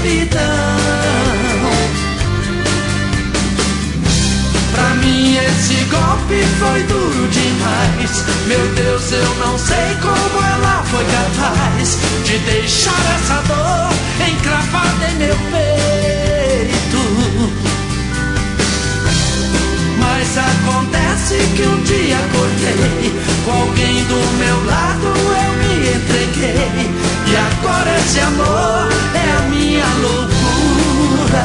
solidão. Pra mim esse golpe foi duro demais. Meu Deus, eu não sei como ela foi capaz de deixar essa dor encravada em meu peito. Mas acontece que um dia acordei com alguém do meu lado, eu me entreguei. E agora esse amor é a minha loucura.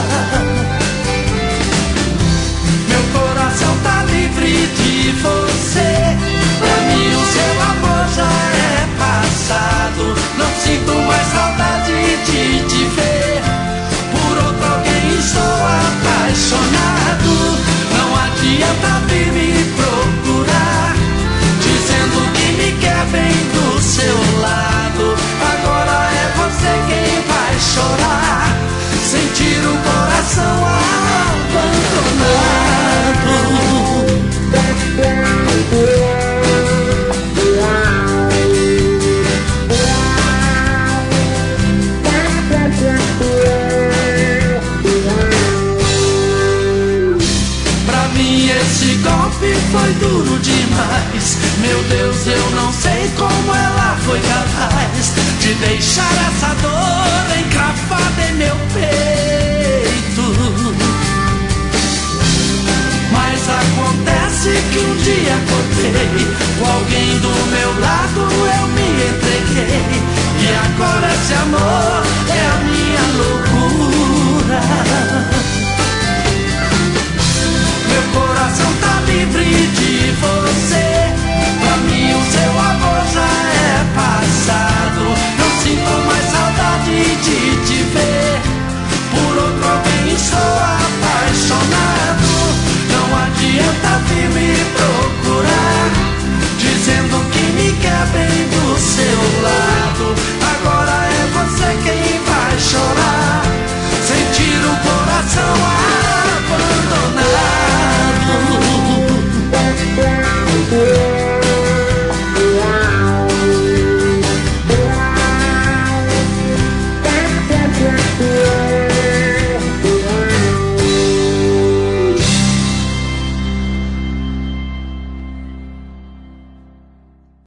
Meu coração tá livre de você. Pra mim o seu amor já é passado. Não sinto mais saudade de te ver. Por outro alguém estou apaixonado. Não adianta vir me procurar dizendo que me quer bem do seu lado. Agora é você quem vai chorar, sentir o coração abandonado. Pra mim esse golpe foi duro demais. Meu Deus, eu não sei como ela foi capaz de deixar essa dor encravada em meu peito. Mas acontece que um dia acordei com alguém do meu lado, eu me entreguei. E agora esse amor